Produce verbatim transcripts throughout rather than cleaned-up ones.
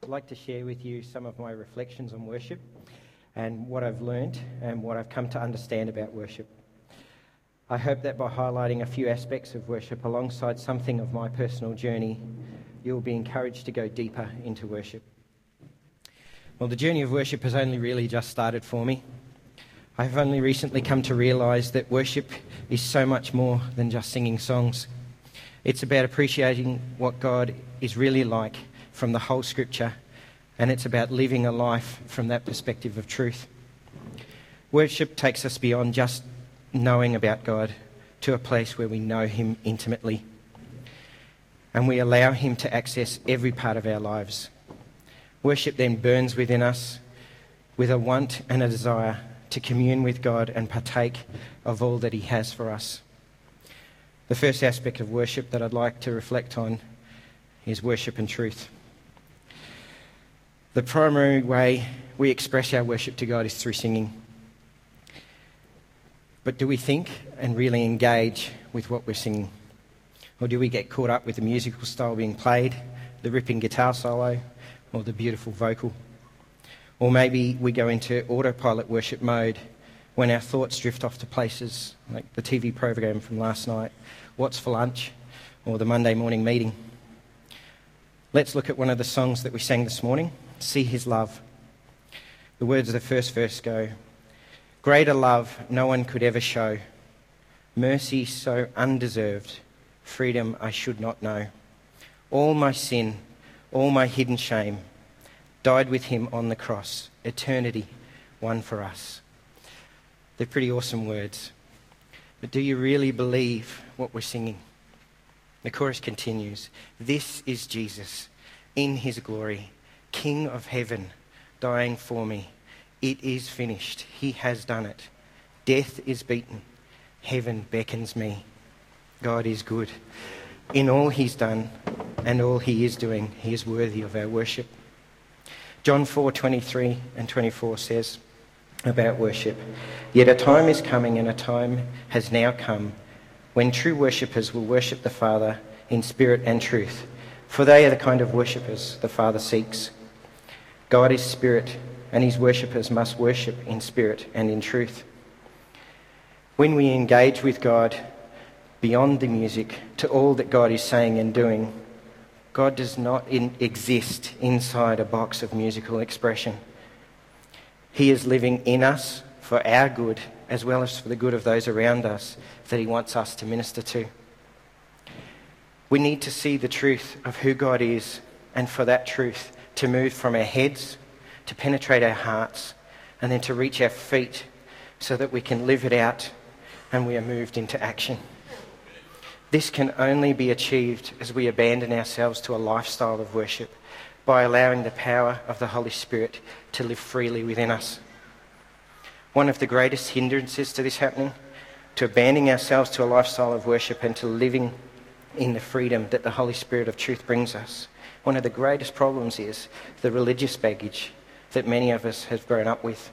like to share with you some of my reflections on worship and what I've learned and what I've come to understand about worship. I hope that by highlighting a few aspects of worship alongside something of my personal journey, you'll be encouraged to go deeper into worship. Well, the journey of worship has only really just started for me. I've only recently come to realise that worship is so much more than just singing songs. It's about appreciating what God is really like from the whole Scripture, and it's about living a life from that perspective of truth. Worship takes us beyond just knowing about God to a place where we know Him intimately, and we allow Him to access every part of our lives. Worship then burns within us with a want and a desire to commune with God and partake of all that He has for us. The first aspect of worship that I'd like to reflect on is worship and truth. The primary way we express our worship to God is through singing. But do we think and really engage with what we're singing? Or do we get caught up with the musical style being played, the ripping guitar solo, or the beautiful vocal? Or maybe we go into autopilot worship mode when our thoughts drift off to places like the T V program from last night, what's for lunch, or the Monday morning meeting. Let's look at one of the songs that we sang this morning, See His Love. The words of the first verse go, "Greater love no one could ever show, mercy so undeserved, freedom I should not know. All my sin, all my hidden shame, died with Him on the cross, eternity won for us." They're pretty awesome words. But do you really believe what we're singing? The chorus continues, "This is Jesus in His glory, King of heaven, dying for me. It is finished. He has done it. Death is beaten. Heaven beckons me. God is good. In all He's done and all He is doing, He is worthy of our worship." John four twenty-three and twenty-four says about worship, "Yet a time is coming and a time has now come when true worshippers will worship the Father in spirit and truth, for they are the kind of worshippers the Father seeks. God is spirit, and His worshippers must worship in spirit and in truth." When we engage with God beyond the music to all that God is saying and doing, God does not in- exist inside a box of musical expression. He is living in us for our good as well as for the good of those around us that He wants us to minister to. We need to see the truth of who God is, and for that truth to move from our heads, to penetrate our hearts, and then to reach our feet so that we can live it out and we are moved into action. This can only be achieved as we abandon ourselves to a lifestyle of worship by allowing the power of the Holy Spirit to live freely within us. One of the greatest hindrances to this happening, to abandoning ourselves to a lifestyle of worship and to living in the freedom that the Holy Spirit of truth brings us, one of the greatest problems is the religious baggage that many of us have grown up with.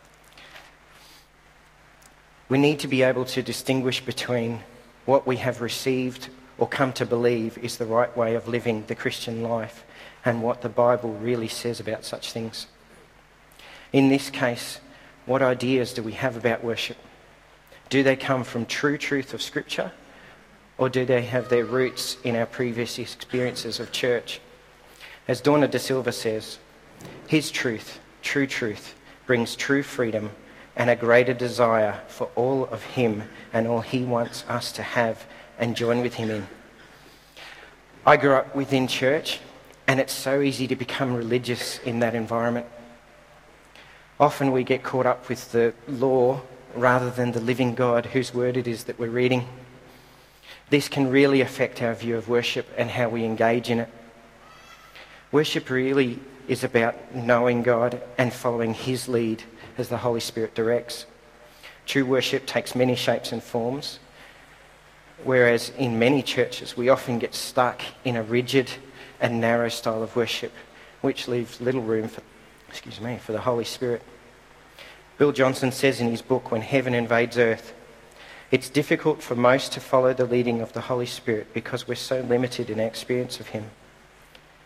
We need to be able to distinguish between what we have received or come to believe is the right way of living the Christian life and what the Bible really says about such things. In this case, what ideas do we have about worship? Do they come from true truth of Scripture, or do they have their roots in our previous experiences of church? As Donna De Silva says, His truth, true truth, brings true freedom and a greater desire for all of Him and all He wants us to have and join with Him in. I grew up within church, and it's so easy to become religious in that environment. Often we get caught up with the law rather than the living God whose word it is that we're reading. This can really affect our view of worship and how we engage in it. Worship really is about knowing God and following His lead as the Holy Spirit directs. True worship takes many shapes and forms, whereas in many churches we often get stuck in a rigid and narrow style of worship, which leaves little room for, excuse me, for the Holy Spirit. Bill Johnson says in his book, When Heaven Invades Earth, "It's difficult for most to follow the leading of the Holy Spirit because we're so limited in our experience of Him.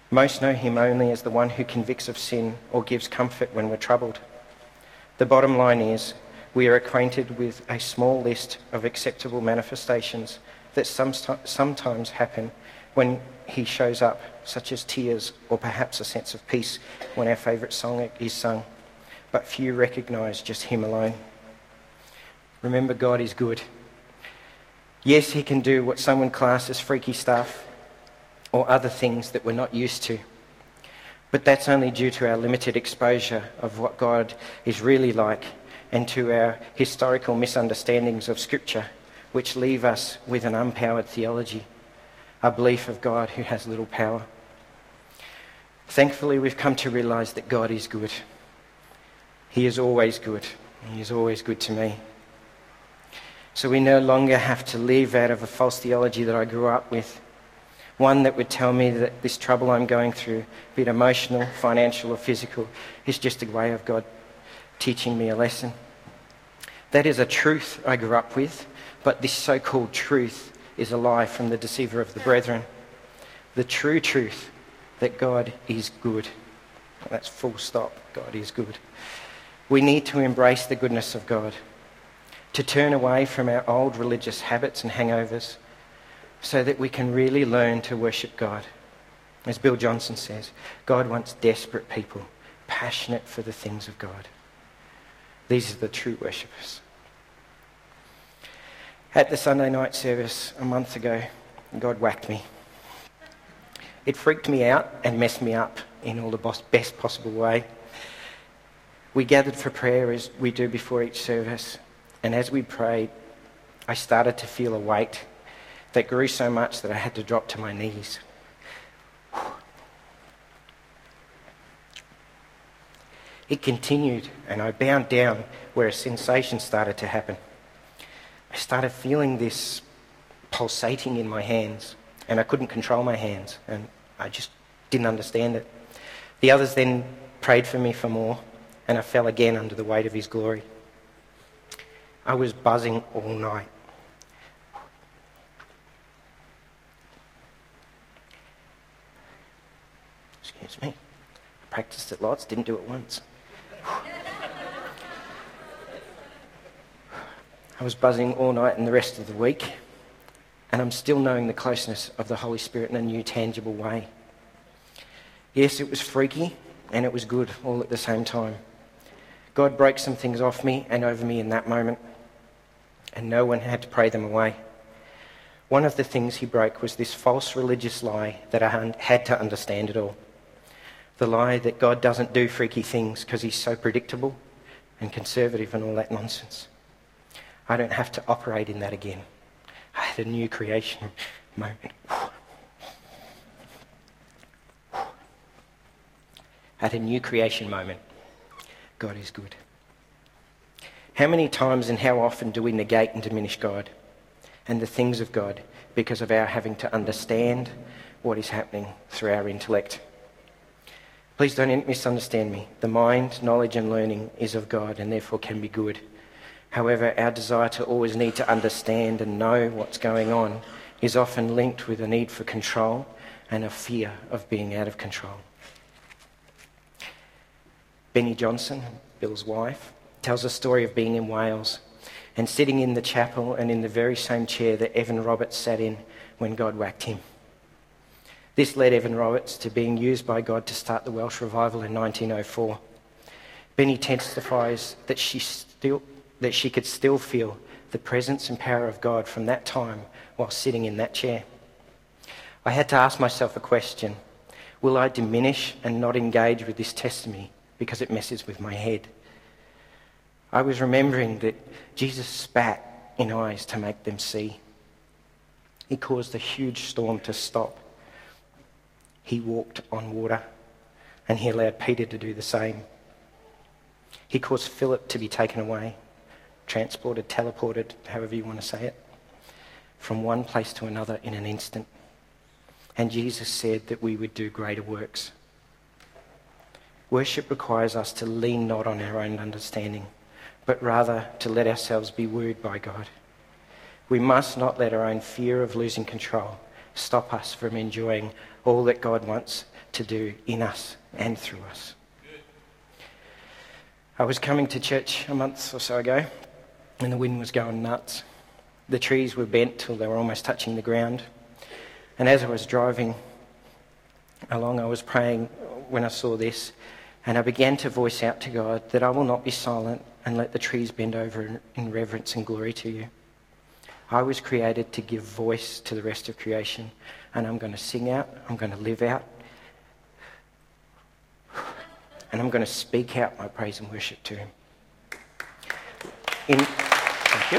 Most know him only as the one who convicts of sin or gives comfort when we're troubled. The bottom line is, we are acquainted with a small list of acceptable manifestations that some, sometimes happen when he shows up, such as tears or perhaps a sense of peace when our favourite song is sung, but few recognise just him alone. Remember, God is good. Yes, he can do what some would class as freaky stuff or other things that we're not used to, but that's only due to our limited exposure of what God is really like and to our historical misunderstandings of Scripture, which leave us with an unpowered theology, a belief of God who has little power. Thankfully, we've come to realise that God is good. He is always good. He is always good to me. So we no longer have to live out of a false theology that I grew up with, one that would tell me that this trouble I'm going through, be it emotional, financial or physical, is just a way of God teaching me a lesson. That is a truth I grew up with, but this so-called truth is a lie from the deceiver of the brethren. The true truth that God is good. That's full stop. God is good. We need to embrace the goodness of God, to turn away from our old religious habits and hangovers so that we can really learn to worship God. As Bill Johnson says, God wants desperate people, passionate for the things of God. These are the true worshippers. At the Sunday night service a month ago, God whacked me. It freaked me out and messed me up in all the best possible way. We gathered for prayer as we do before each service, and as we prayed, I started to feel a weight that grew so much that I had to drop to my knees. It continued, and I bowed down where a sensation started to happen. I started feeling this pulsating in my hands, and I couldn't control my hands, and I just didn't understand it. The others then prayed for me for more, and I fell again under the weight of his glory. I was buzzing all night. Excuse me. I practiced it lots, didn't do it once. I was buzzing all night and the rest of the week, and I'm still knowing the closeness of the Holy Spirit in a new, tangible way. Yes, it was freaky, and it was good all at the same time. God broke some things off me and over me in that moment, and no one had to pray them away. One of the things he broke was this false religious lie that I had to understand it all. The lie that God doesn't do freaky things because he's so predictable and conservative and all that nonsense. I don't have to operate in that again. I had a new creation moment. I had a new creation moment. God is good. How many times and how often do we negate and diminish God and the things of God because of our having to understand what is happening through our intellect? Please don't misunderstand me. The mind, knowledge and learning is of God and therefore can be good. However, our desire to always need to understand and know what's going on is often linked with a need for control and a fear of being out of control. Benny Johnson, Bill's wife, tells a story of being in Wales and sitting in the chapel and in the very same chair that Evan Roberts sat in when God whacked him. This led Evan Roberts to being used by God to start the Welsh revival in nineteen oh four. Benny testifies that she still that she could still feel the presence and power of God from that time while sitting in that chair. I had to ask myself a question. Will I diminish and not engage with this testimony because it messes with my head? I was remembering that Jesus spat in eyes to make them see. He caused a huge storm to stop. He walked on water, and he allowed Peter to do the same. He caused Philip to be taken away, transported, teleported, however you want to say it, from one place to another in an instant. And Jesus said that we would do greater works. Worship requires us to lean not on our own understanding, but rather to let ourselves be wooed by God. We must not let our own fear of losing control stop us from enjoying all that God wants to do in us and through us. I was coming to church a month or so ago, and the wind was going nuts. The trees were bent till they were almost touching the ground. And as I was driving along, I was praying when I saw this, and I began to voice out to God that I will not be silent and let the trees bend over in reverence and glory to you. I was created to give voice to the rest of creation, and I'm going to sing out, I'm going to live out, and I'm going to speak out my praise and worship to him. In, thank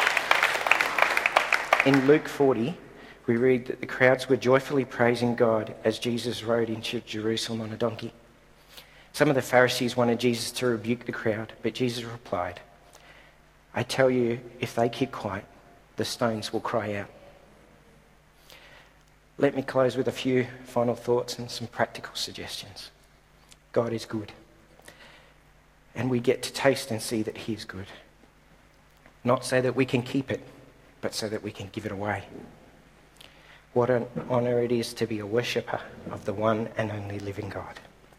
you. In Luke forty, we read that the crowds were joyfully praising God as Jesus rode into Jerusalem on a donkey. Some of the Pharisees wanted Jesus to rebuke the crowd, but Jesus replied, I tell you, if they keep quiet, the stones will cry out. Let me close with a few final thoughts and some practical suggestions. God is good, and we get to taste and see that he is good. Not so that we can keep it, but so that we can give it away. What an honour it is to be a worshipper of the one and only living God.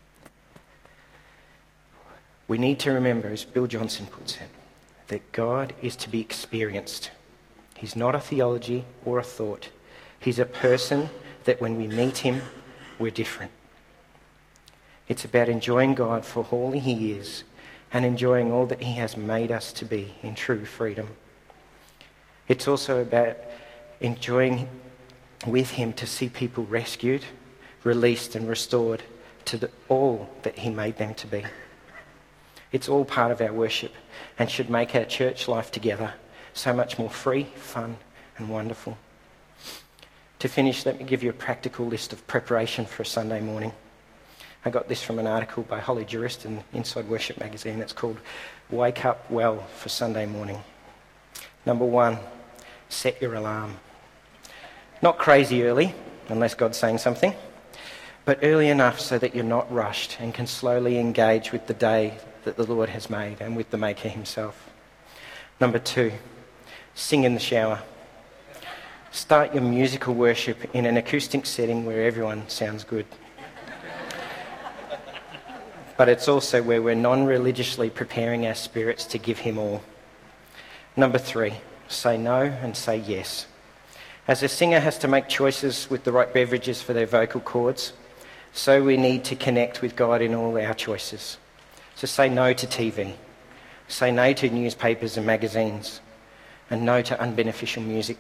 We need to remember, as Bill Johnson puts it, that God is to be experienced. He's not a theology or a thought. He's a person that when we meet him, we're different. It's about enjoying God for all he is and enjoying all that he has made us to be in true freedom. It's also about enjoying with him to see people rescued, released and restored to the, all that he made them to be. It's all part of our worship and should make our church life together so much more free, fun and wonderful. To finish, let me give you a practical list of preparation for a Sunday morning. I got this from an article by Holly Jurist in Inside Worship magazine. It's called Wake Up Well for Sunday Morning. Number one, set your alarm. Not crazy early, unless God's saying something, but early enough so that you're not rushed and can slowly engage with the day that the Lord has made and with the Maker himself. Number two, sing in the shower. Start your musical worship in an acoustic setting where everyone sounds good. But it's also where we're non-religiously preparing our spirits to give him all. Number three, say no and say yes. As a singer has to make choices with the right beverages for their vocal cords, so we need to connect with God in all our choices. So say no to T V, say no to newspapers and magazines, and no to unbeneficial music.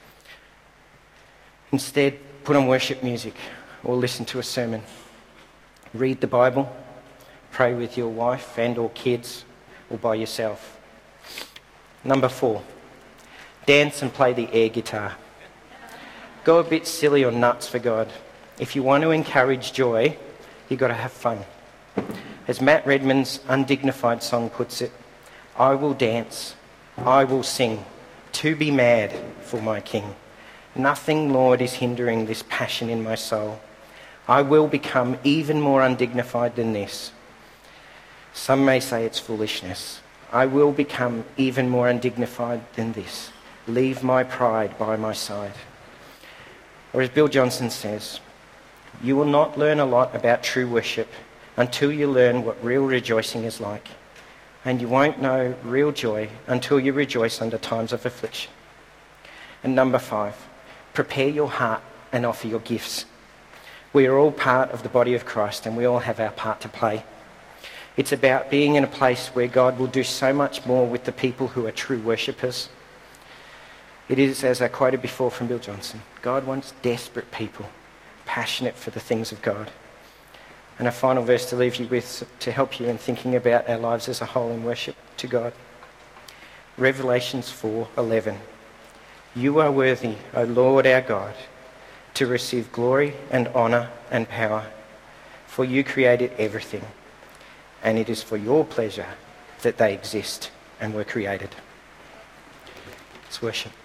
Instead, put on worship music or listen to a sermon. Read the Bible, pray with your wife and or kids, or by yourself. Number four, dance and play the air guitar. Go a bit silly or nuts for God. If you want to encourage joy, you've got to have fun. As Matt Redman's undignified song puts it, I will dance, I will sing, to be mad for my King. Nothing, Lord, is hindering this passion in my soul. I will become even more undignified than this. Some may say it's foolishness. I will become even more undignified than this. Leave my pride by my side. Or as Bill Johnson says, you will not learn a lot about true worship until you learn what real rejoicing is like. And you won't know real joy until you rejoice under times of affliction. And number five, prepare your heart and offer your gifts. We are all part of the body of Christ and we all have our part to play. It's about being in a place where God will do so much more with the people who are true worshippers. It is, as I quoted before from Bill Johnson, God wants desperate people, passionate for the things of God. And a final verse to leave you with to help you in thinking about our lives as a whole in worship to God. Revelations four eleven. You are worthy, O Lord our God, to receive glory and honour and power, for you created everything, and it is for your pleasure that they exist and were created. Let's worship.